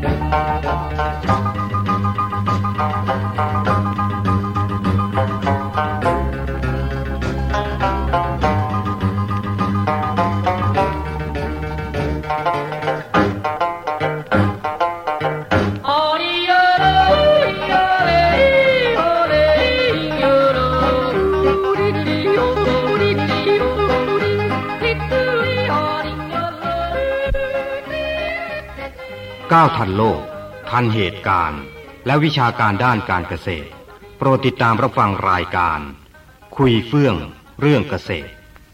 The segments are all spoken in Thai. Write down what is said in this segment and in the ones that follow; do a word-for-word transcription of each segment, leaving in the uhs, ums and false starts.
ก้าวทันโลกทันเหตุการณ์และวิชาการด้านการเกษตรโปรดติดตามรับฟังรายการคุยเฟื่องเรื่องเกษตร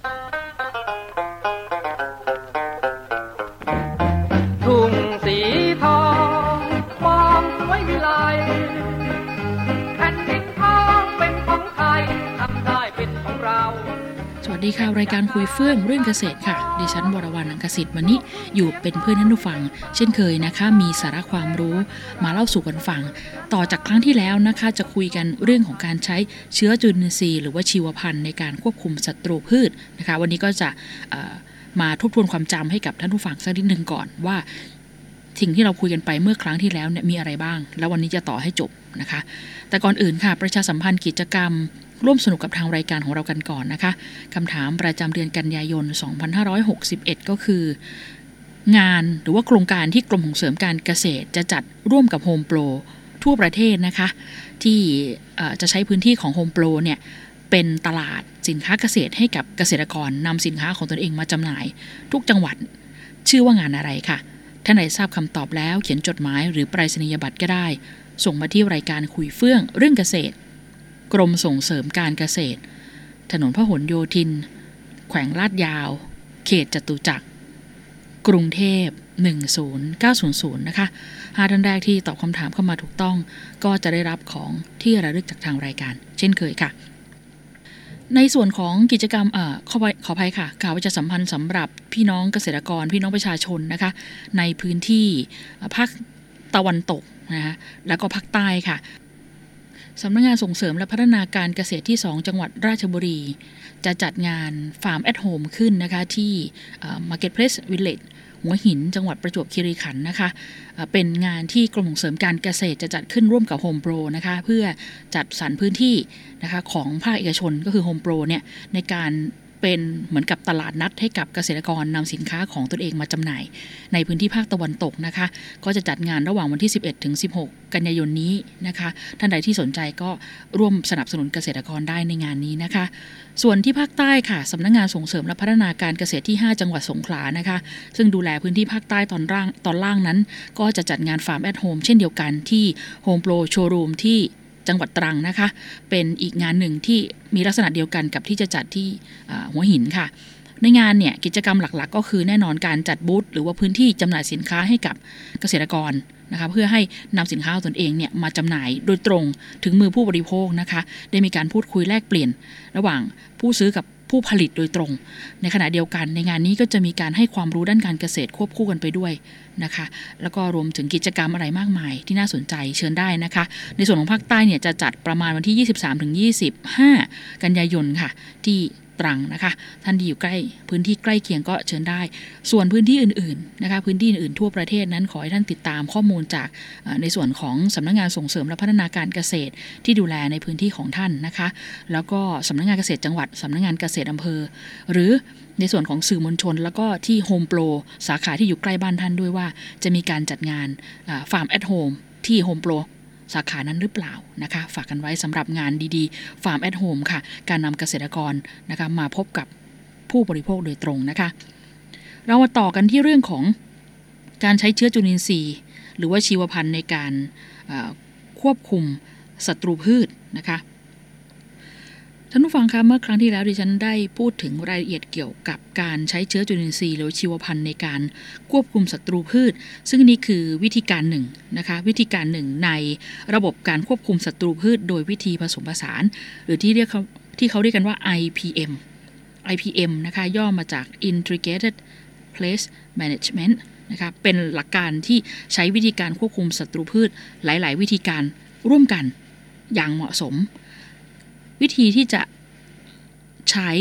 ทุ่งสีทองความสวยวิไลแผ่นดินทองเป็นของไทยทำได้เป็นของเราสวัสดีค่ะรายการคุยเฟื่องเรื่องเกษตรค่ะดิฉันวรวรรณ อังคศิษย์วันนี้อยู่เป็นเพื่อนท่านผู้ฟังเช่นเคยนะคะมีสาระความรู้มาเล่าสู่กันฟังต่อจากครั้งที่แล้วนะคะจะคุยกันเรื่องของการใช้เชื้อจุลินทรีย์หรือว่าชีวพันธุ์ในการควบคุมศัตรูพืชนะคะวันนี้ก็จะมาทบทวนความจำให้กับท่านผู้ฟังสักนิดนึงก่อนว่าสิ่งที่เราคุยกันไปเมื่อครั้งที่แล้วเนี่ยมีอะไรบ้างแล้ววันนี้จะต่อให้จบนะคะแต่ก่อนอื่นค่ะประชาสัมพันธ์กิจกรรมร่วมสนุกกับทางรายการของเรากันก่อนนะคะคำถามประจำเดือนกันยายนสองพันห้าร้อยหกสิบเอ็ดก็คืองานหรือว่าโครงการที่กรมส่งเสริมการเกษตรจะจัดร่วมกับโฮมโปรทั่วประเทศนะคะที่จะใช้พื้นที่ของโฮมโปรเนี่ยเป็นตลาดสินค้าเกษตรให้กับเกษตรกรนำสินค้าของตนเองมาจำหน่ายทุกจังหวัดชื่อว่างานอะไรค่ะท่านใดทราบคำตอบแล้วเขียนจดหมายหรือไปรษณียบัตรก็ได้ส่งมาที่รายการคุยเฟื่องเรื่องเกษตรกรมส่งเสริมการเกษตรถนนพหลโยธินแขวงลาดยาวเขตจตุจักรกรุงเทพหนึ่งศูนย์เก้าศูนย์ศูนย์นะคะห้าท่านแรกที่ตอบคำถามเข้ามาถูกต้องก็จะได้รับของที่ระลึกจากทางรายการเช่นเคยค่ะในส่วนของกิจกรรมเอ่อขอขออภัยค่ะข่าวประชาสัมพันธ์สำหรับพี่น้องเกษตรกรพี่น้องประชาชนนะคะในพื้นที่ภาคตะวันตกนะคะแล้วก็ภาคใต้ค่ะสำนักงานส่งเสริมและพัฒนาการเกษตรที่สองจังหวัดราชบุรีจะจัดงาน Farm at Home ขึ้นนะคะที่ Marketplace Village หัวหินจังหวัดประจวบคีรีขันธ์นะคะเป็นงานที่กรมส่งเสริมการเกษตรจะจัดขึ้นร่วมกับ Home Pro นะคะเพื่อจัดสรรพื้นที่นะคะของภาคเอกชนก็คือ Home Pro เนี่ยในการเป็นเหมือนกับตลาดนัดให้กับเกษตรกรนำสินค้าของตนเองมาจำหน่ายในพื้นที่ภาคตะวันตกนะคะก็จะจัดงานระหว่างวันที่สิบเอ็ดถึงสิบหกกันยายนนี้นะคะท่านใดที่สนใจก็ร่วมสนับสนุนเกษตรกรได้ในงานนี้นะคะส่วนที่ภาคใต้ค่ะสำนักงานส่งเสริมและพัฒนาการเกษตรที่ห้าจังหวัดสงขลานะคะซึ่งดูแลพื้นที่ภาคใต้ตอนล่างตอนล่างนั้นก็จะจัดงาน Farm at Home เช่นเดียวกันที่ Home Pro Showroom ที่จังหวัดตรังนะคะเป็นอีกงานหนึ่งที่มีลักษณะเดียวกันกับที่จะจัดที่หัวหินค่ะในงานเนี่ยกิจกรรมหลักๆก็คือแน่นอนการจัดบูธหรือว่าพื้นที่จำหน่ายสินค้าให้กับเกษตรกรนะคะเพื่อให้นำสินค้าของตนเองเนี่ยมาจำหน่ายโดยตรงถึงมือผู้บริโภคนะคะได้มีการพูดคุยแลกเปลี่ยนระหว่างผู้ซื้อกับผู้ผลิตโดยตรงในขณะเดียวกันในงานนี้ก็จะมีการให้ความรู้ด้านการเกษตรควบคู่กันไปด้วยนะคะแล้วก็รวมถึงกิจกรรมอะไรมากมายที่น่าสนใจเชิญได้นะคะในส่วนของภาคใต้เนี่ยจะจัดประมาณวันที่ ยี่สิบสามถึงยี่สิบห้า กันยายนค่ะที่ตรังนะคะท่านที่อยู่ใกล้พื้นที่ใกล้เคียงก็เชิญได้ส่วนพื้นที่อื่นๆนะคะพื้นที่อื่นๆทั่วประเทศนั้นขอให้ท่านติดตามข้อมูลจากในส่วนของสำนักงานส่งเสริมและพัฒนาการเกษตรที่ดูแลในพื้นที่ของท่านนะคะแล้วก็สำนักงานเกษตรจังหวัดสำนักงานเกษตรอำเภอหรือในส่วนของสื่อมวลชนแล้วก็ที่โฮมโปรสาขาที่อยู่ใกล้บ้านท่านด้วยว่าจะมีการจัดงาน Farm at Home ที่โฮมโปรสาขานั้นหรือเปล่านะคะฝากกันไว้สำหรับงานดีๆ Farm at Home ค่ะการนำเกษตรกรนะคะมาพบกับผู้บริโภคโดยตรงนะคะเรามาต่อกันที่เรื่องของการใช้เชื้อจุลินทรีย์หรือว่าชีวพันธุ์ในการควบคุมศัตรูพืชนะคะท่านผู้ฟังคะเมื่อครั้งที่แล้วดิฉันได้พูดถึงรายละเอียดเกี่ยวกับการใช้เชื้อจุลินทรีย์หรือชีวพันธุ์ในการควบคุมศัตรูพืชซึ่งนี่คือวิธีการหนึ่งนะคะวิธีการหนึ่งในระบบการควบคุมศัตรูพืชโดยวิธีผสมผสานหรือที่เรียกเขาที่เขาเรียกกันว่า ไอ พี เอ็ม ไอ พี เอ็ม นะคะย่อมาจาก Integrated Pest Management นะคะเป็นหลักการที่ใช้วิธีการควบคุมศัตรูพืชหลายๆวิธีการร่วมกันอย่างเหมาะสมวิธีที่จะใช้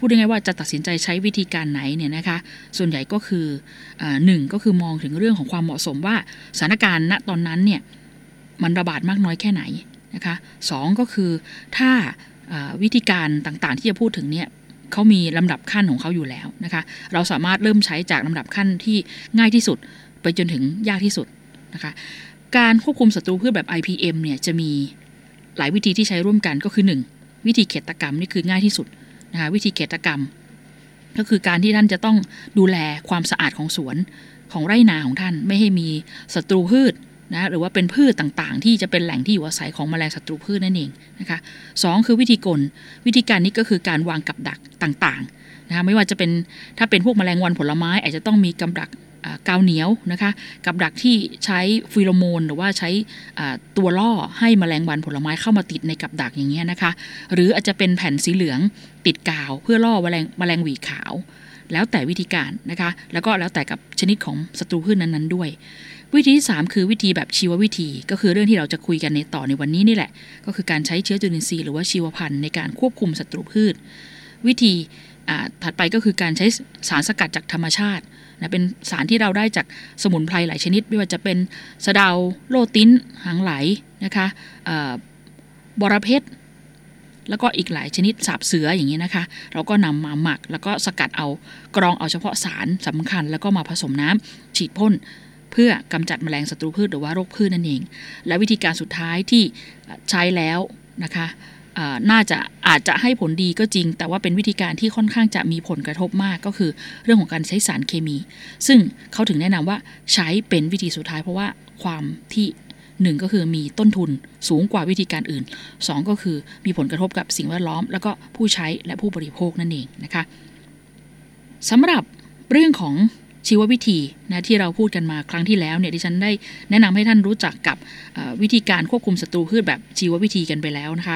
พูดง่ายๆว่าจะตัดสินใจใช้วิธีการไหนเนี่ยนะคะส่วนใหญ่ก็คืออ่าหนึ่งก็คือมองถึงเรื่องของความเหมาะสมว่าสถานการณ์ณตอนนั้นเนี่ยมันระบาดมากน้อยแค่ไหนนะคะสองก็คือถ้าวิธีการต่างๆที่จะพูดถึงเนี่ยเขามีลำดับขั้นของเขาอยู่แล้วนะคะเราสามารถเริ่มใช้จากลำดับขั้นที่ง่ายที่สุดไปจนถึงยากที่สุดนะคะการควบคุมศัตรูพืชแบบ ไอ พี เอ็ม เนี่ยจะมีหลายวิธีที่ใช้ร่วมกันก็คือหนึ่งวิธีเขตกรรมนี่คือง่ายที่สุดนะคะวิธีเขตกรรมก็คือการที่ท่านจะต้องดูแลความสะอาดของสวนของไร่นาของท่านไม่ให้มีศัตรูพืชนะหรือว่าเป็นพืชต่างๆที่จะเป็นแหล่งที่อยู่อาศัยของแมลงศัตรูพืชนั่นเองนะคะสองคือวิธีกลวิธีการนี้ก็คือการวางกับดักต่างๆนะคะไม่ว่าจะเป็นถ้าเป็นพวกแมลงวันผลไม้อาจจะต้องมีกับดักกาวเหนียวนะคะกับดักที่ใช้ฟีโรโมนหรือว่าใช้ตัวล่อให้แมลงวันผลไม้เข้ามาติดในกับดักอย่างเงี้ยนะคะหรืออาจจะเป็นแผ่นสีเหลืองติดกาวเพื่อล่อแมลงแมลงหวีขาวแล้วแต่วิธีการนะคะแล้วก็แล้วแต่กับชนิดของศัตรูพืชนั้นๆด้วยวิธีที่สามคือวิธีแบบชีววิธีก็คือเรื่องที่เราจะคุยกันในต่อในวันนี้นี่แหละก็คือการใช้เชื้อจุลินทรีย์หรือว่าชีวพันธุ์ในการควบคุมศัตรูพืชวิธีถัดไปก็คือการใช้สารสกัดจากธรรมชาตินะเป็นสารที่เราได้จากสมุนไพรหลายชนิดไม่ว่าจะเป็นสะเดาโลติ้นหางไหลนะคะบอระเพ็ดแล้วก็อีกหลายชนิดสาบเสืออย่างนี้นะคะเราก็นำมาหมักแล้วก็สกัดเอากรองเอาเฉพาะสารสำคัญแล้วก็มาผสมน้ำฉีดพ่นเพื่อกำจัดแมลงศัตรูพืชหรือว่าโรคพืชนั่นเองและวิธีการสุดท้ายที่ใช้แล้วนะคะน่าจะอาจจะให้ผลดีก็จริงแต่ว่าเป็นวิธีการที่ค่อนข้างจะมีผลกระทบมากก็คือเรื่องของการใช้สารเคมีซึ่งเขาถึงแนะนำว่าใช้เป็นวิธีสุดท้ายเพราะว่าความที่หนึ่งก็คือมีต้นทุนสูงกว่าวิธีการอื่นสองก็คือมีผลกระทบกับสิ่งแวดล้อมแล้วก็ผู้ใช้และผู้บริโภคนั่นเองนะคะสำหรับเรื่องของชีววิธีนะที่เราพูดกันมาครั้งที่แล้วเนี่ยดิฉันได้แนะนำให้ท่านรู้จักกับวิธีการควบคุมศัตรูพืชแบบชีววิธีกันไปแล้วนะคะ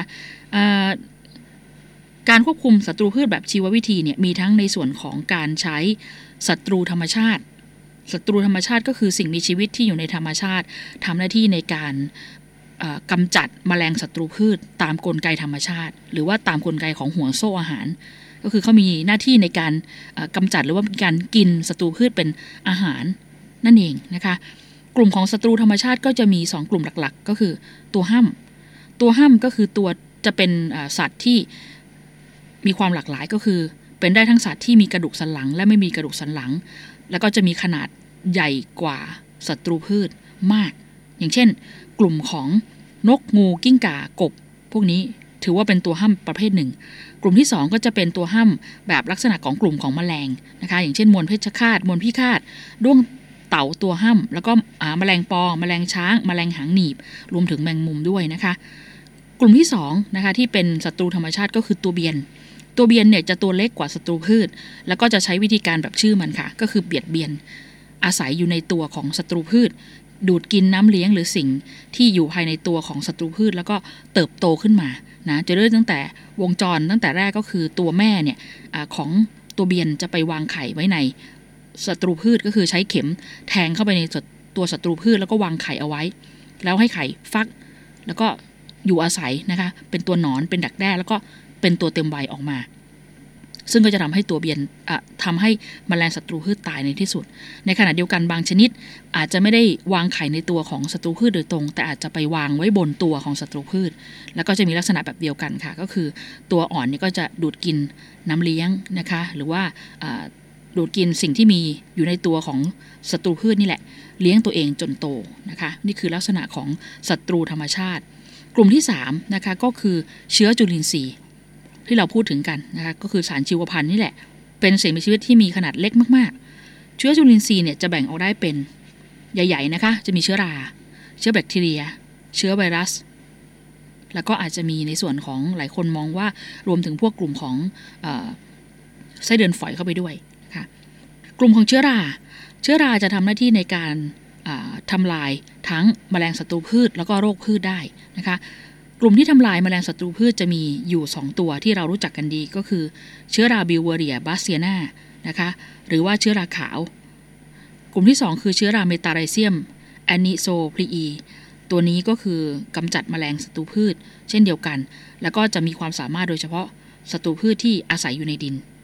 การควบคุมศัตรูพืชแบบชีววิธีเนี่ยมีทั้งในส่วนของการใช้ศัตรูธรรมชาติศัตรูธรรมชาติก็คือสิ่งมีชีวิตที่อยู่ในธรรมชาติทำหน้าที่ในการกำจัดแมลงศัตรูพืชตามกลไกธรรมชาติหรือว่าตามกลไกของห่วงโซ่อาหารก็คือเขามีหน้าที่ในการกำจัดหรือว่าการกินศัตรูพืชเป็นอาหารนั่นเองนะคะกลุ่มของศัตรูธรรมชาติก็จะมีสองกลุ่มหลักๆก็คือตัวห้ำตัวห้ำก็คือตัวจะเป็นสัตว์ที่มีความหลากหลายก็คือเป็นได้ทั้งสัตว์ที่มีกระดูกสันหลังและไม่มีกระดูกสันหลังแล้วก็จะมีขนาดใหญ่กว่าศัตรูพืชมากอย่างเช่นกลุ่มของนกงูกิ้งก่ากบพวกนี้ถือว่าเป็นตัวห้ำประเภทหนึ่งกลุ่มที่สองก็จะเป็นตัวห้ำแบบลักษณะของกลุ่มของแมลงนะคะอย่างเช่นมวลเพชฌฆาตมวลพิฆาตด้วงเต่าตัวห้ำแล้วก็แมลงปอแมลงช้างแมลงหางหนีบรวมถึงแมงมุมด้วยนะคะกลุ่มที่สองนะคะที่เป็นศัตรูธรรมชาติก็คือตัวเบียนตัวเบียนเนี่ยจะตัวเล็กกว่าศัตรูพืชแล้วก็จะใช้วิธีการแบบชื่อมันค่ะก็คือเบียดเบียนอาศัยอยู่ในตัวของศัตรูพืชดูดกินน้ำเลี้ยงหรือสิ่งที่อยู่ภายในตัวของศัตรูพืชแล้วก็เติบโตขึ้นมานะจะเริ่มตั้งแต่วงจรตั้งแต่แรกก็คือตัวแม่เนี่ยอของตัวเบียนจะไปวางไข่ไว้ในศัตรูพืชก็คือใช้เข็มแทงเข้าไปในตัวศัตรูพืชแล้วก็วางไข่เอาไว้แล้วให้ไข่ฟักแล้วก็อยู่อาศัยนะคะเป็นตัวหนอนเป็นดักแด้แล้วก็เป็นตัวเต็มวัยออกมาซึ่งก็จะทำให้ตัวเบียนทำให้แมลงศัตรูพืชตายในที่สุดในขณะเดียวกันบางชนิดอาจจะไม่ได้วางไข่ในตัวของศัตรูพืชโดยตรงแต่อาจจะไปวางไว้บนตัวของศัตรูพืชแล้วก็จะมีลักษณะแบบเดียวกันค่ะก็คือตัวอ่อนนี่ก็จะดูดกินน้ำเลี้ยงนะคะหรือว่าดูดกินสิ่งที่มีอยู่ในตัวของศัตรูพืชนี่แหละเลี้ยงตัวเองจนโตนะคะนี่คือลักษณะของศัตรูธรรมชาติกลุ่มที่สามนะคะก็คือเชื้อจุลินทรีย์ที่เราพูดถึงกันนะคะก็คือสารชีวพันธุ์นี่แหละเป็นสิ่งมีชีวิตที่มีขนาดเล็กมากๆเชื้อจุลินทรีย์เนี่ยจะแบ่งออกได้เป็นใหญ่ๆนะคะจะมีเชื้อราเชื้อแบคทีเรียเชื้อไวรัสแล้วก็อาจจะมีในส่วนของหลายคนมองว่ารวมถึงพวกกลุ่มของเอ่อไส้เดือนฝอยเข้าไปด้วยนะคะกลุ่มของเชื้อราเชื้อราจะทำหน้าที่ในการทำลายทั้งแมลงศัตรูพืชแล้วก็โรคพืชได้นะคะกลุ่มที่ทำลายแมลงศัตรูพืชจะมีอยู่สองตัวที่เรารู้จักกันดีก็คือเชื้อราบิวเวอเรียบาสเซียนานะคะหรือว่าเชื้อราขาวกลุ่มที่สองคือเชื้อราเมตาไรเซียมแอนนิโซพลีอีตัวนี้ก็คือกำจัดแมลงศัตรูพืชเช่นเดียวกันแล้วก็จะมีความสามารถโดยเฉพาะศัตรูพืชที่อาศัยอยู่ในดิน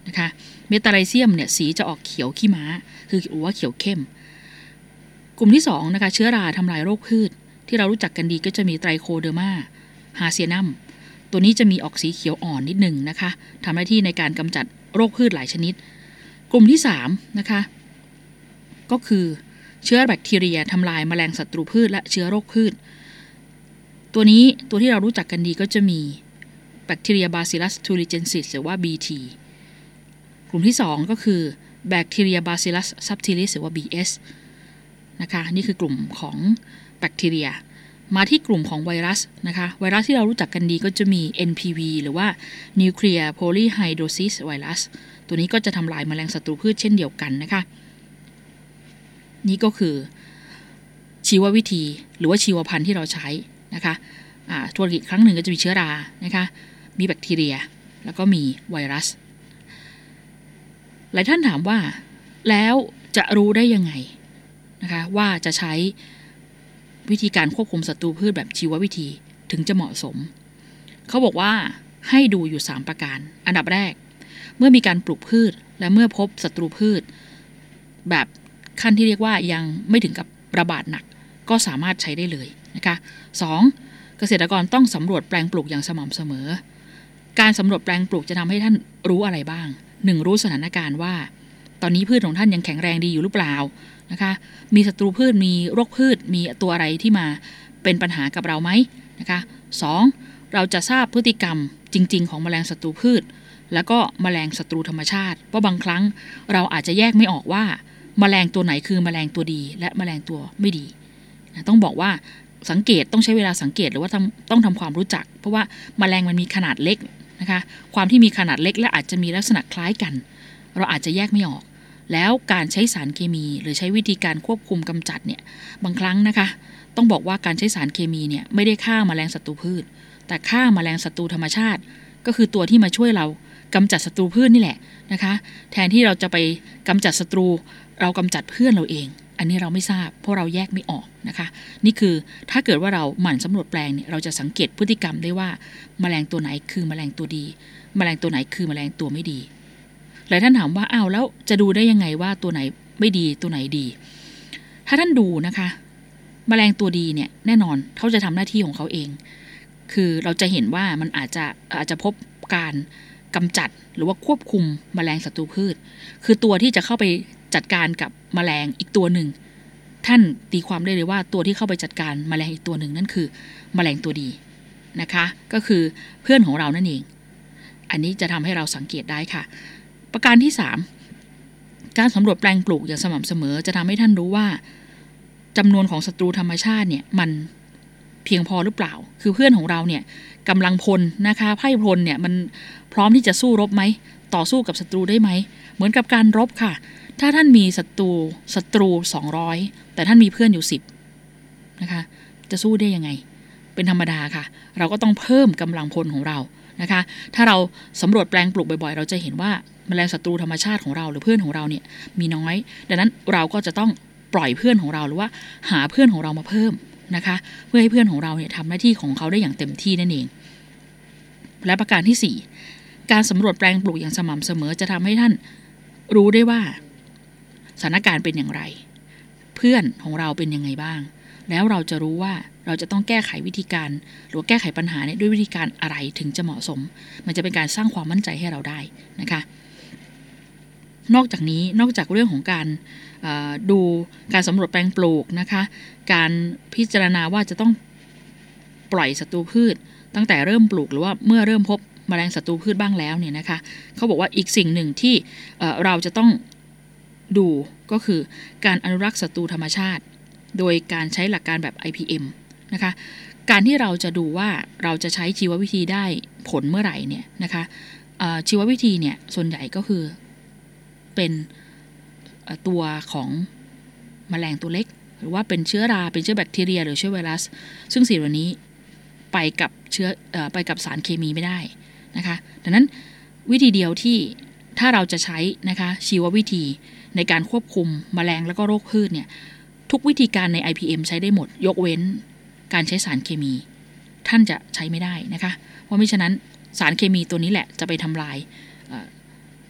นะคะเมตาไลเซียมเนี่ยสีจะออกเขียวขี้ม้าคือหรือว่าเขียวเข้มกลุ่มที่สองนะคะเชื้อราทำลายโรคพืชที่เรารู้จักกันดีก็จะมีไตรโคเดอร์มาฮาเซียนัมตัวนี้จะมีออกสีเขียวอ่อนนิดหนึ่งนะคะทำหน้าที่ในการกำจัดโรคพืชหลายชนิดกลุ่มที่สามนะคะก็คือเชื้อแบคทีเรียทำลายแมลงศัตรูพืชและเชื้อโรคพืชตัวนี้ตัวที่เรารู้จักกันดีก็จะมีแบคทีเรีย Bacillus thuringiensis หรือว่า บี ที กลุ่มที่สองก็คือแบคทีเรีย Bacillus subtilis หรือว่า บี เอส นะคะนี่คือกลุ่มของแบคทีเรียมาที่กลุ่มของไวรัสนะคะไวรัสที่เรารู้จักกันดีก็จะมี เอ็น พี วี หรือว่า Nuclear Polyhydrosis Virus ตัวนี้ก็จะทำลายแมลงศัตรูพืชเช่นเดียวกันนะคะนี่ก็คือชีววิธีหรือว่าชีวพันธุ์ที่เราใช้นะคะอ่าทวนอีกครั้งหนึ่งก็จะมีเชื้อรานะคะมีแบคทีเรียแล้วก็มีไวรัสหลายท่านถามว่าแล้วจะรู้ได้ยังไงนะคะว่าจะใช้วิธีการควบคุมศัตรูพืชแบบชีววิธีถึงจะเหมาะสมเขาบอกว่าให้ดูอยู่สามประการอันดับแรกเมื่อมีการปลูกพืชและเมื่อพบศัตรูพืชแบบขั้นที่เรียกว่ายังไม่ถึงกับระบาดหนักก็สามารถใช้ได้เลยนะคะสองเกษตรกรต้องสำรวจแปลงปลูกอย่างสม่ำเสมอการสำรวจแปลงปลูกจะทำให้ท่านรู้อะไรบ้างหนึ่งรู้สถานการณ์ว่าตอนนี้พืชของท่านยังแข็งแรงดีอยู่หรือเปล่านะคะมีศัตรูพืชมีโรคพืชมีตัวอะไรที่มาเป็นปัญหากับเราไหมนะคะสองเราจะทราบพฤติกรรมจริงๆของแมลงศัตรูพืชแล้วก็แมลงศัตรูธรรมชาติว่าบางครั้งเราอาจจะแยกไม่ออกว่าแมลงตัวไหนคือแมลงตัวดีและแมลงตัวไม่ดีนะต้องบอกว่าสังเกตต้องใช้เวลาสังเกตหรือว่าต้องทำความรู้จักเพราะว่าแมลงมันมีขนาดเล็กนะคะความที่มีขนาดเล็กและอาจจะมีลักษณะคล้ายกันเราอาจจะแยกไม่ออกแล้วการใช้สารเคมีหรือใช้วิธีการควบคุมกำจัดเนี่ยบางครั้งนะคะต้องบอกว่าการใช้สารเคมีเนี่ยไม่ได้ฆ่าแมลงศัตรูพืชแต่ฆ่าแมลงศัตรูธรรมชาติก็คือตัวที่มาช่วยเรากำจัดศัตรูพืชนี่แหละนะคะแทนที่เราจะไปกำจัดศัตรูเรากำจัดเพื่อนเราเองอันนี้เราไม่ทราบเพราะเราแยกไม่ออกนะคะนี่คือถ้าเกิดว่าเราหมั่นสำรวจแปลงเนี่ยเราจะสังเกตพฤติกรรมได้ว่าแมลงตัวไหนคือแมลงตัวดีแมลงตัวไหนคือแมลงตัวไม่ดีหลายท่านถามว่าอ้าวแล้วจะดูได้ยังไงว่าตัวไหนไม่ดีตัวไหนดีถ้าท่านดูนะคะแมลงตัวดีเนี่ยแน่นอนเขาจะทำหน้าที่ของเขาเองคือเราจะเห็นว่ามันอาจจะอาจจะพบการกำจัดหรือว่าควบคุมแมลงศัตรูพืชคือตัวที่จะเข้าไปจัดการกับแมลงอีกตัวหนึ่งท่านตีความได้เลยว่าตัวที่เข้าไปจัดการแมลงอีกตัวหนึ่งนั่นคือแมลงตัวดีนะคะก็คือเพื่อนของเรานั่นเองอันนี้จะทำให้เราสังเกตได้ค่ะประการที่สามการสำรวจแปลงปลูกอย่างสม่ำเสมอจะทำให้ท่านรู้ว่าจำนวนของศัตรูธรรมชาติเนี่ยมันเพียงพอหรือเปล่าคือเพื่อนของเราเนี่ยกำลังพลนะคะไพ่พลเนี่ยมันพร้อมที่จะสู้รบไหมต่อสู้กับศัตรูได้ไหมเหมือนกับการรบค่ะถ้าท่านมีศัตรูศัตรูสองร้อยแต่ท่านมีเพื่อนอยู่สิบนะคะจะสู้ได้ยังไงเป็นธรรมดาค่ะเราก็ต้องเพิ่มกำลังพลของเรานะคะถ้าเราสำรวจแปลงปลูกบ่อยๆเราจะเห็นว่าแมลงศัตรูธรรมชาติของเราหรือเพื่อนของเราเนี่ยมีน้อยดังนั้นเราก็จะต้องปล่อยเพื่อนของเราหรือว่าหาเพื่อนของเรามาเพิ่มนะคะเพื่อให้เพื่อนของเราเนี่ยทำหน้าที่ของเขาได้อย่างเต็มที่นั่นเองและประการที่สี่การสำรวจแปลงปลูกอย่างสม่ำเสมอจะทำให้ท่านรู้ได้ว่าสถานการณ์เป็นอย่างไรเพื่อนของเราเป็นยังไงบ้างแล้วเราจะรู้ว่าเราจะต้องแก้ไขวิธีการหรือแก้ไขปัญหาเนี่ยด้วยวิธีการอะไรถึงจะเหมาะสมมันจะเป็นการสร้างความมั่นใจให้เราได้นะคะนอกจากนี้นอกจากเรื่องของการดูการสำรวจแปลงปลูกนะคะการพิจารณาว่าจะต้องปล่อยศัตรูพืชตั้งแต่เริ่มปลูกหรือว่าเมื่อเริ่มพบแมลงศัตรูพืชบ้างแล้วเนี่ยนะคะเขาบอกว่าอีกสิ่งหนึ่งที่เราจะต้องดูก็คือการอนุรักษ์ศัตรูธรรมชาติโดยการใช้หลักการแบบ ไอ พี เอ็ม นะคะการที่เราจะดูว่าเราจะใช้ชีววิธีได้ผลเมื่อไหร่เนี่ยนะคะชีววิธีเนี่ยส่วนใหญ่ก็คือเป็นตัวของแมลงตัวเล็กหรือว่าเป็นเชื้อราเป็นเชื้อแบคทีเรียหรือเชื้อไวรัสซึ่งสิ่งเหล่านี้ไปกับเชื้อไปกับสารเคมีไม่ได้นะคะดังนั้นวิธีเดียวที่ถ้าเราจะใช้นะคะชีววิธีในการควบคุมแมลงแล้วก็โรคพืชเนี่ยทุกวิธีการใน ไอ พี เอ็ม ใช้ได้หมดยกเว้นการใช้สารเคมีท่านจะใช้ไม่ได้นะคะเพราะมิฉะนั้นสารเคมีตัวนี้แหละจะไปทำลาย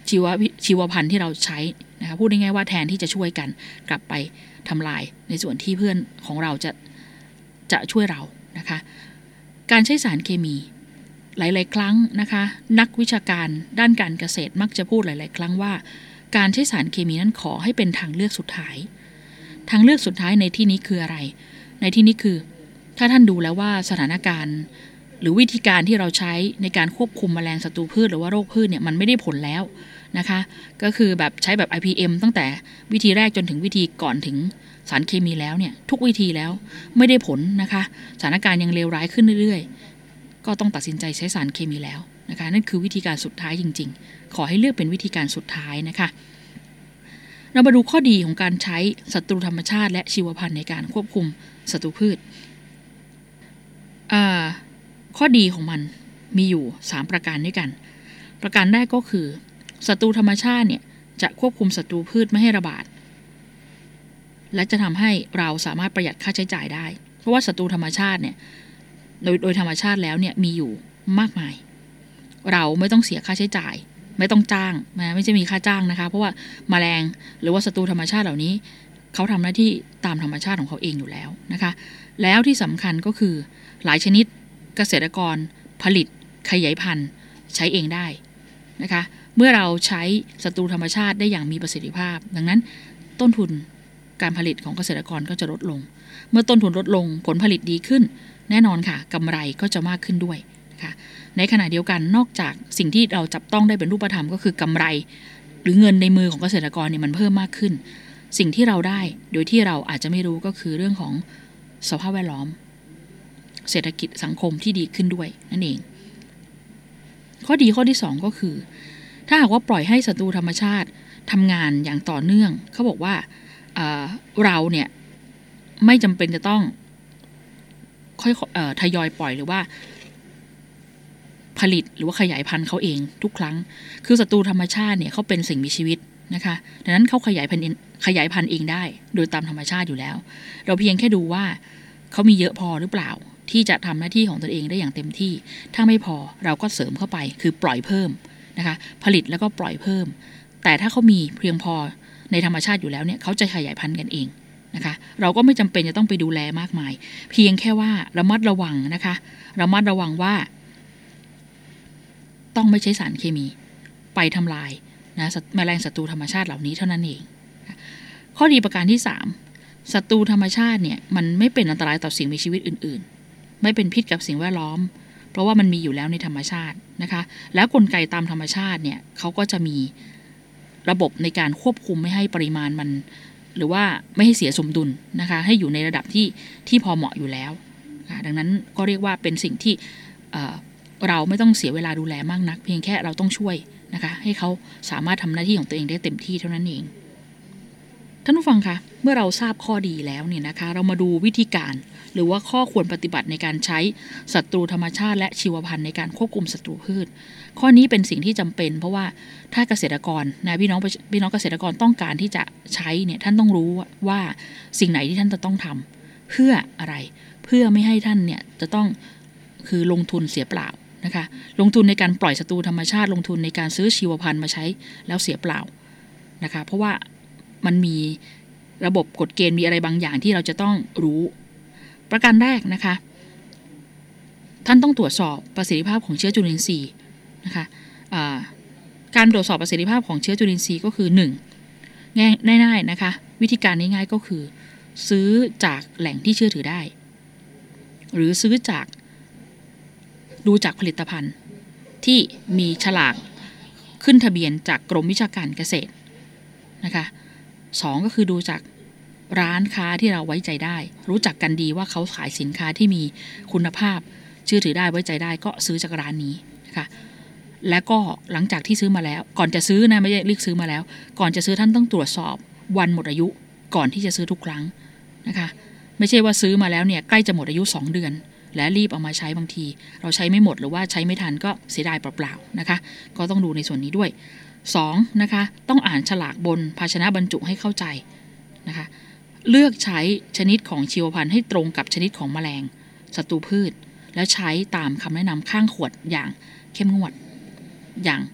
ชีวชีวพันธุ์ที่เราใช้นะคะพูดง่ายๆว่าแทนที่จะช่วยกันกลับไปทำลายในส่วนที่เพื่อนของเราจะจะช่วยเรานะคะการใช้สารเคมีหลายๆครั้งนะคะนักวิชาการด้านการเกษตรมักจะพูดหลายๆครั้งว่าการใช้สารเคมีนั้นขอให้เป็นทางเลือกสุดท้ายทางเลือกสุดท้ายในที่นี้คืออะไรในที่นี้คือถ้าท่านดูแล้วว่าสถานการณ์หรือวิธีการที่เราใช้ในการควบคุมแมลงศัตรูพืชหรือว่าโรคพืชเนี่ยมันไม่ได้ผลแล้วนะคะก็คือแบบใช้แบบ ไอ พี เอ็ม ตั้งแต่วิธีแรกจนถึงวิธีก่อนถึงสารเคมีแล้วเนี่ยทุกวิธีแล้วไม่ได้ผลนะคะสถานการณ์ยังเลวร้ายขึ้นเรื่อยๆก็ต้องตัดสินใจใช้สารเคมีแล้วนะคะนั่นคือวิธีการสุดท้ายจริงๆขอให้เลือกเป็นวิธีการสุดท้ายนะคะเรามาดูข้อดีของการใช้ศัตรูธรรมชาติและชีวพันธุ์ในการควบคุมศัตรูพืชข้อดีของมันมีอยู่สามประการด้วยกันประการแรกก็คือศัตรูธรรมชาติเนี่ยจะควบคุมศัตรูพืชไม่ให้ระบาดและจะทำให้เราสามารถประหยัดค่าใช้จ่ายได้เพราะว่าศัตรูธรรมชาติเนี่ยโดยโดยธรรมชาติแล้วเนี่ยมีอยู่มากมายเราไม่ต้องเสียค่าใช้จ่ายไม่ต้องจ้างนะไม่ใช่มีค่าจ้างนะคะเพราะว่าแมลงหรือว่าศัตรูธรรมชาติเหล่านี้เขาทำหน้าที่ตามธรรมชาติของเขาเองอยู่แล้วนะคะแล้วที่สำคัญก็คือหลายชนิดเกษตรกรผลิตขยายพันธุ์ใช้เองได้นะคะเมื่อเราใช้ศัตรูธรรมชาติได้อย่างมีประสิทธิภาพดังนั้นต้นทุนการผลิตของเกษตรกรก็จะลดลงเมื่อต้นทุนลดลงผลผลิตดีขึ้นแน่นอนค่ะกำไรก็จะมากขึ้นด้วยนะคะในขณะเดียวกันนอกจากสิ่งที่เราจับต้องได้เป็นรูปธรรมก็คือกำไรหรือเงินในมือของเกษตรกรเนี่ยมันเพิ่มมากขึ้นสิ่งที่เราได้โดยที่เราอาจจะไม่รู้ก็คือเรื่องของสภาพแวดล้อมเศรษฐกิจสังคมที่ดีขึ้นด้วยนั่นเองข้อดีข้อที่สองก็คือถ้าหากว่าปล่อยให้ศัตรูธรรมชาติทำงานอย่างต่อเนื่องเขาบอกว่าเอ่อเราเนี่ยไม่จำเป็นจะต้องค่อยเอ่อทยอยปล่อยหรือว่าผลิตหรือว่าขยายพันธุ์เขาเองทุกครั้งคือศัตรูธรรมชาติเนี่ยเขาเป็นสิ่งมีชีวิตนะคะดังนั้นเขาขยายพันธุ์ขยายพันธุ์เองได้โดยตามธรรมชาติอยู่แล้วเราเพียงแค่ดูว่าเขามีเยอะพอหรือเปล่าที่จะทำหน้าที่ของตนเองได้อย่างเต็มที่ถ้าไม่พอเราก็เสริมเข้าไปคือปล่อยเพิ่มนะคะผลิตแล้วก็ปล่อยเพิ่มแต่ถ้าเขามีเพียงพอในธรรมชาติอยู่แล้วเนี่ยเขาจะขยายพันธุ์กันเองนะคะเราก็ไม่จำเป็นจะต้องไปดูแลมากมายเพียงแค่ว่าระมัดระวังนะคะระมัดระวังว่าต้องไม่ใช้สารเคมีไปทำลายนะแมลงศัตรูธรรมชาติเหล่านี้เท่านั้นเองข้อดีประการที่สามศัตรูธรรมชาติเนี่ยมันไม่เป็นอันตรายต่อสิ่งมีชีวิตอื่นๆไม่เป็นพิษกับสิ่งแวดล้อมเพราะว่ามันมีอยู่แล้วในธรรมชาตินะคะแล้วกลไกตามธรรมชาติเนี่ยเขาก็จะมีระบบในการควบคุมไม่ให้ปริมาณมันหรือว่าไม่ให้เสียสมดุลนะคะให้อยู่ในระดับที่ที่พอเหมาะอยู่แล้วดังนั้นก็เรียกว่าเป็นสิ่งที่เอ่อเราไม่ต้องเสียเวลาดูแลมากนักเพียงแค่เราต้องช่วยนะคะให้เขาสามารถทำหน้าที่ของตัวเองได้เต็มที่เท่านั้นเองท่านผู้ฟังคะเมื่อเราทราบข้อดีแล้วเนี่ยนะคะเรามาดูวิธีการหรือว่าข้อควรปฏิบัติในการใช้ศัตรูธรรมชาติและชีวพันธุ์ในการควบคุมศัตรูพืชข้อนี้เป็นสิ่งที่จำเป็นเพราะว่าถ้าเกษตรกรนะพี่น้องพี่น้องเกษตรกรต้องการที่จะใช้เนี่ยท่านต้องรู้ว่าสิ่งไหนที่ท่านจะต้องทำเพื่ออะไรเพื่อไม่ให้ท่านเนี่ยจะต้องคือลงทุนเสียเปล่านะคะลงทุนในการปล่อยศัตรูธรรมชาติลงทุนในการซื้อชีวพันธุ์มาใช้แล้วเสียเปล่านะคะเพราะว่ามันมีระบบกฎเกณฑ์มีอะไรบางอย่างที่เราจะต้องรู้ประการแรกนะคะท่านต้องตรวจสอบประสิทธิภาพของเชื้อจุลินทรีย์นะคะการตรวจสอบประสิทธิภาพของเชื้อจุลินทรีย์ก็คือหนึ่งง่ายๆนะคะวิธีการง่ายๆก็คือซื้อจากแหล่งที่เชื่อถือได้หรือซื้อจากดูจากผลิตภัณฑ์ที่มีฉลากขึ้นทะเบียนจากกรมวิชาการเกษตรนะคะสองก็คือดูจากร้านค้าที่เราไว้ใจได้รู้จักกันดีว่าเขาขายสินค้าที่มีคุณภาพเชื่อถือได้ไว้ใจได้ก็ซื้อจากร้านนี้นะคะและก็หลังจากที่ซื้อมาแล้วก่อนจะซื้อนะไม่ใช่เรียกซื้อมาแล้วก่อนจะซื้อท่านต้องตรวจสอบวันหมดอายุก่อนที่จะซื้อทุกครั้งนะคะไม่ใช่ว่าซื้อมาแล้วเนี่ยใกล้จะหมดอายุสองเดือนและรีบเอามาใช้บางทีเราใช้ไม่หมดหรือว่าใช้ไม่ทันก็เสียดายเปล่าๆนะคะก็ต้องดูในส่วนนี้ด้วยสองนะคะต้องอ่านฉลากบนภาชนะบรรจุให้เข้าใจนะคะเลือกใช้ชนิดของชีวพันธุ์ให้ตรงกับชนิดของแมลงศัตรูพืชและใช้ตามคำแนะนำข้างขวดอย่างเข้มงวดอย่าง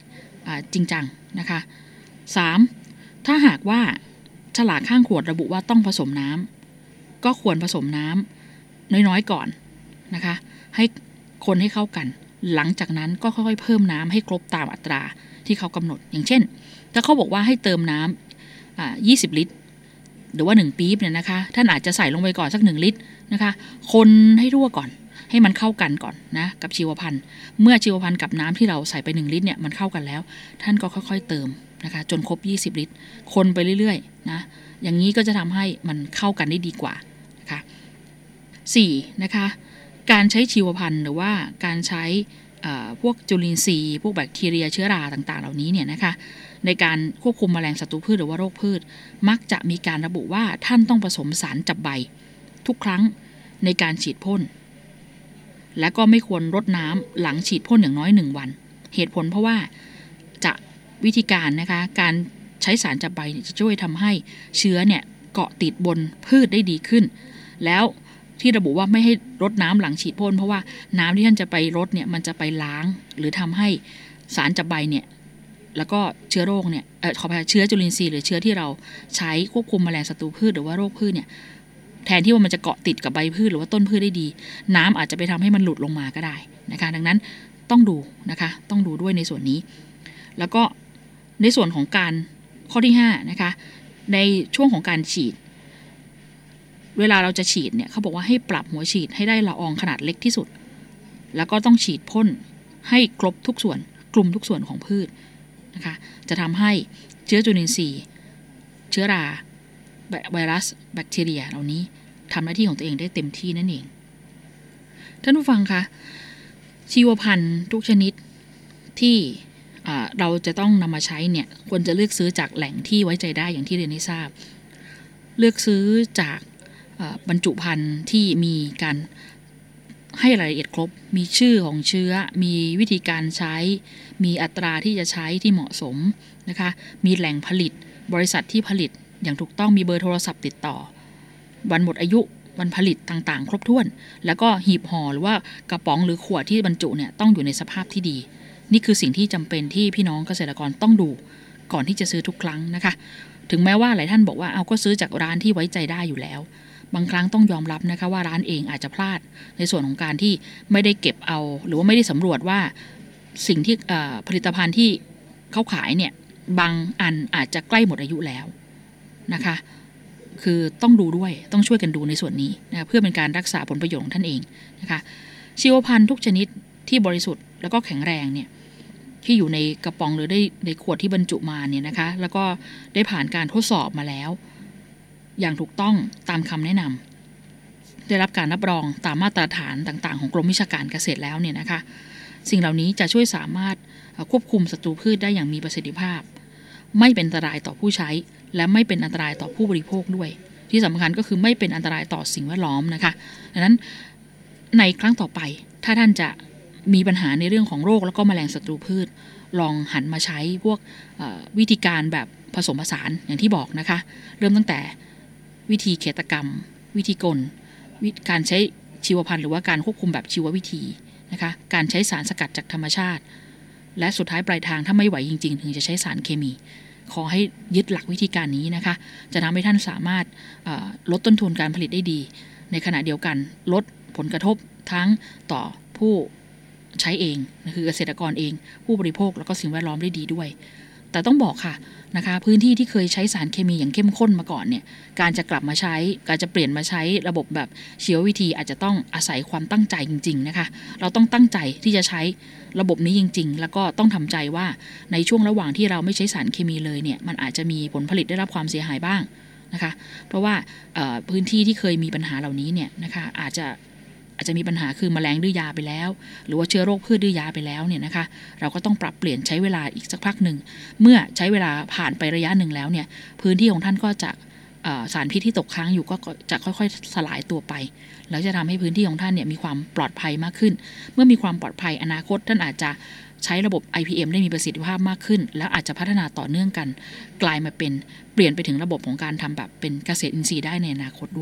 จริงจังนะคะสามถ้าหากว่าฉลากข้างขวดระบุว่าต้องผสมน้ำก็ควรผสมน้ำน้อยๆก่อนนะคะให้คนให้เข้ากันหลังจากนั้นก็ค่อยๆเพิ่มน้ำให้ครบตามอัตราที่เขากำหนดอย่างเช่นถ้าเขาบอกว่าให้เติมน้ำอ่ายี่สิบลิตรหรือว่าหนึ่งปี๊บเนี่ยนะคะท่านอาจจะใส่ลงไปก่อนสักหนึ่งลิตรนะคะคนให้ทั่วก่อนให้มันเข้ากันก่อนนะกับชีวพันธุ์เมื่อชีวพันธุ์กับน้ำที่เราใส่ไปหนึ่งลิตรเนี่ยมันเข้ากันแล้วท่านก็ค่อยๆเติมนะคะจนครบยี่สิบลิตรคนไปเรื่อยๆนะอย่างนี้ก็จะทำให้มันเข้ากันได้ดีกว่านะคะสี่นะคะการใช้ชีวพันธุ์หรือว่าการใช้พวกจุลินทรีย์พวกแบคทีเรียเชื้อราต่างๆเหล่านี้เนี่ยนะคะในการควบคุมแมลงศัตรูพืชหรือว่าโรคพืชมักจะมีการระบุว่าท่านต้องผสมสารจับใบทุกครั้งในการฉีดพ่นและก็ไม่ควรรดน้ำหลังฉีดพ่นอย่างน้อยหนึ่งวันเหตุผลเพราะว่าจะวิธีการนะคะการใช้สารจับใบจะช่วยทำให้เชื้อเนี่ยเกาะติดบนพืชได้ดีขึ้นแล้วที่ระบุว่าไม่ให้รดน้ำหลังฉีดพ่นเพราะว่าน้ำที่ท่านจะไปรดเนี่ยมันจะไปล้างหรือทำให้สารจับใบเนี่ยแล้วก็เชื้อโรคเนี่ยเอ่อขออภัยเชื้อจุลินทรีย์หรือเชื้อที่เราใช้ควบคุมแมลงศัตรูพืชหรือว่าโรคพืชเนี่ยแทนที่ว่ามันจะเกาะติดกับใบพืชหรือว่าต้นพืชได้ดีน้ำอาจจะไปทำให้มันหลุดลงมาก็ได้นะคะดังนั้นต้องดูนะคะต้องดูด้วยในส่วนนี้แล้วก็ในส่วนของการข้อที่ห้านะคะในช่วงของการฉีดเวลาเราจะฉีดเนี่ยเขาบอกว่าให้ปรับหัวฉีดให้ได้ละอองขนาดเล็กที่สุดแล้วก็ต้องฉีดพ่นให้ครบทุกส่วนกลุ่มทุกส่วนของพืชนะคะจะทำให้เชื้อจุลินทรีย์เชื้อราไวรัสแบคทีเรียเหล่านี้ทำหน้าที่ของตัวเองได้เต็มที่นั่นเองท่านผู้ฟังคะชีวพันธุ์ทุกชนิดที่เราจะต้องนำมาใช้เนี่ยควรจะเลือกซื้อจากแหล่งที่ไว้ใจได้อย่างที่เรียนให้ทราบเลือกซื้อจากบรรจุภัณฑ์ที่มีการให้รายละเอียดครบมีชื่อของเชื้อมีวิธีการใช้มีอัตราที่จะใช้ที่เหมาะสมนะคะมีแหล่งผลิตบริษัทที่ผลิตอย่างถูกต้องมีเบอร์โทรศัพท์ติดต่อวันหมดอายุวันผลิตต่างๆครบถ้วนแล้วก็หีบห่อหรือว่ากระป๋องหรือขวดที่บรรจุเนี่ยต้องอยู่ในสภาพที่ดีนี่คือสิ่งที่จำเป็นที่พี่น้องเกษตรกรต้องดูก่อนที่จะซื้อทุกครั้งนะคะถึงแม้ว่าหลายท่านบอกว่าเอาก็ซื้อจากร้านที่ไว้ใจได้อยู่แล้วบางครั้งต้องยอมรับนะคะว่าร้านเองอาจจะพลาดในส่วนของการที่ไม่ได้เก็บเอาหรือว่าไม่ได้สำรวจว่าสิ่งที่ผลิตภัณฑ์ที่เขาขายเนี่ยบางอันอาจจะใกล้หมดอายุแล้วนะคะคือต้องดูด้วยต้องช่วยกันดูในส่วนนี้นะเพื่อเป็นการรักษาผลประโยชน์ของท่านเองนะคะชีวพันธุ์ทุกชนิดที่บริสุทธิ์แล้วก็แข็งแรงเนี่ยที่อยู่ในกระป๋องหรือได้ในขวดที่บรรจุมาเนี่ยนะคะแล้วก็ได้ผ่านการทดสอบมาแล้วอย่างถูกต้องตามคำแนะนำได้รับการรับรองตามมาตรฐานต่างๆของกรมวิชาการเกษตรแล้วเนี่ยนะคะสิ่งเหล่านี้จะช่วยสามารถควบคุมศัตรูพืชได้อย่างมีประสิทธิภาพไม่เป็นอันตรายต่อผู้ใช้และไม่เป็นอันตรายต่อผู้บริโภคด้วยที่สำคัญก็คือไม่เป็นอันตรายต่อสิ่งแวดล้อมนะคะดังนั้นในครั้งต่อไปถ้าท่านจะมีปัญหาในเรื่องของโรคแล้วก็แมลงศัตรูพืชลองหันมาใช้พวกวิธีการแบบผสมผสานอย่างที่บอกนะคะเริ่มตั้งแต่วิธีเขตกรรมวิธีกลการใช้ชีวพันธุ์หรือว่าการควบคุมแบบชีววิธีนะคะการใช้สารสกัดจากธรรมชาติและสุดท้ายปลายทางถ้าไม่ไหวจริงๆถึงจะใช้สารเคมีขอให้ยึดหลักวิธีการนี้นะคะจะทำให้ท่านสามารถลดต้นทุนการผลิตได้ดีในขณะเดียวกันลดผลกระทบทั้งต่อผู้ใช้เองคือเกษตรกรเองผู้บริโภคแล้วก็สิ่งแวดล้อมได้ดีด้วยแต่ต้องบอกค่ะนะคะพื้นที่ที่เคยใช้สารเคมีอย่างเข้มข้นมาก่อนเนี่ยการจะกลับมาใช้การจะเปลี่ยนมาใช้ระบบแบบชีววิธีอาจจะต้องอาศัยความตั้งใจจริงๆนะคะเราต้องตั้งใจที่จะใช้ระบบนี้จริงๆแล้วก็ต้องทำใจว่าในช่วงระหว่างที่เราไม่ใช้สารเคมีเลยเนี่ยมันอาจจะมีผลผลิตได้รับความเสียหายบ้างนะคะเพราะว่าพื้นที่ที่เคยมีปัญหาเหล่านี้เนี่ยนะคะอาจจะอาจจะมีปัญหาคือแมลงดื้อยาไปแล้วหรือว่าเชื้อโรคพืชดื้อยาไปแล้วเนี่ยนะคะเราก็ต้องปรับเปลี่ยนใช้เวลาอีกสักพักหนึ่งเมื่อใช้เวลาผ่านไประยะหนึ่งแล้วเนี่ยพื้นที่ของท่านก็จะสารพิษที่ตกค้างอยู่ก็จะค่อยๆสลายตัวไปแล้วจะทำให้พื้นที่ของท่านเนี่ยมีความปลอดภัยมากขึ้นเมื่อมีความปลอดภัยอนาคตท่านอาจจะใช้ระบบ ไอ พี เอ็ม ได้มีประสิทธิภาพมากขึ้นแล้วอาจจะพัฒนาต่อเนื่องกันกลายมาเป็นเปลี่ยนไปถึงระบบของการทำแบบเป็นเกษตรอินทรีย์ได้ในอนาคตด้วย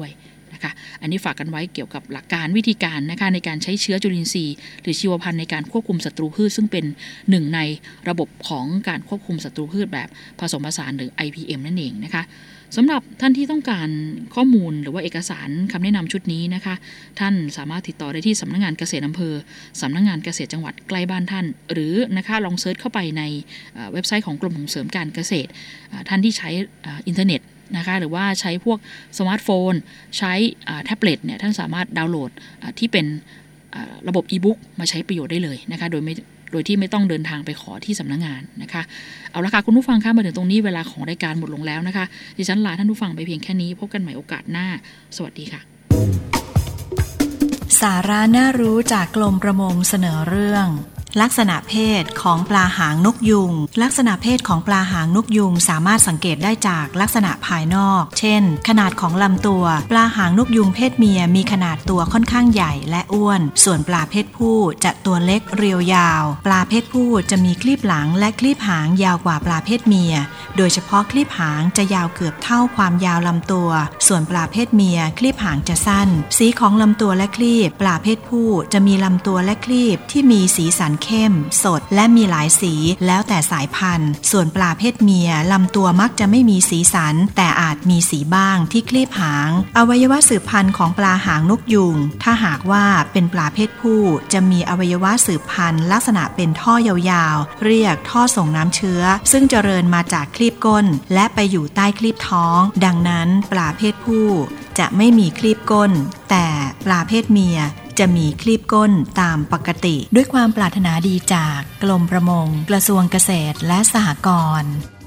นะคะอันนี้ฝากกันไว้เกี่ยวกับหลักการวิธีการนะคะในการใช้เชื้อจุลินทรีย์หรือชีวพันธุ์ในการควบคุมศัตรูพืชซึ่งเป็นหนึ่งในระบบของการควบคุมศัตรูพืชแบบผสมผสานหรือ ไอ พี เอ็ม นั่นเองนะคะสำหรับท่านที่ต้องการข้อมูลหรือว่าเอกสารคำแนะนำชุดนี้นะคะท่านสามารถติดต่อได้ที่สำนักงานเกษตรอำเภอสำนักงานเกษตรจังหวัดใกล้บ้านท่านหรือนะคะลองเซิร์ชเข้าไปในเว็บไซต์ของกรมส่งเสริมการเกษตรท่านที่ใช้อินเทอร์เน็ตนะคะหรือว่าใช้พวกสมาร์ทโฟนใช้แท็บเล็ตเนี่ยท่านสามารถดาวน์โหลดที่เป็นระบบอีบุ๊กมาใช้ประโยชน์ได้เลยนะคะโดยไม่โดยที่ไม่ต้องเดินทางไปขอที่สำนักงานนะคะเอาละค่ะคุณผู้ฟังคะมาถึงตรงนี้เวลาของรายการหมดลงแล้วนะคะดิฉันลาท่านผู้ฟังไปเพียงแค่นี้พบกันใหม่โอกาสหน้าสวัสดีค่ะสาระน่ารู้จากกรมประมงเสนอเรื่องลักษณะเพศของปลาหางนกยูงลักษณะเพศของปลาหางนกยูงสามารถสังเกตได้จากลักษณะภายนอกเช่นขนาดของลำตัวปลาหางนกยูงเพศเมียมีขนาดตัวค่อนข้างใหญ่และอ้วนส่วนปลาเพศผู้จะตัวเล็กเรียวยาวปลาเพศผู้จะมีคลีบหลังและคลีบหางยาวกว่าปลาเพศเมียโดยเฉพาะคลีบหางจะยาวเกือบเท่าความยาวลำตัวส่วนปลาเพศเมียคลีบหางจะสั้นสีของลำตัวและคลีบปลาเพศผู้จะมีลำตัวและคลีบที่มีสีสันเข้มสดและมีหลายสีแล้วแต่สายพันธุ์ส่วนปลาเพศเมียลำตัวมักจะไม่มีสีสันแต่อาจมีสีบ้างที่คลีบหางอวัยวะสืบพันธุ์ของปลาหางนกยูงถ้าหากว่าเป็นปลาเพศผู้จะมีอวัยวะสืบพันธุ์ลักษณะเป็นท่อยาวๆเรียกท่อส่งน้ำเชื้อซึ่งเจริญมาจากคลีบก้นและไปอยู่ใต้คลีบท้องดังนั้นปลาเพศผู้จะไม่มีคลีบก้นแต่ปลาเพศเมียจะมีคลีบก้นตามปกติด้วยความปรารถนาดีจากกรมประมงกระทรวงเกษตรและสหกรณ์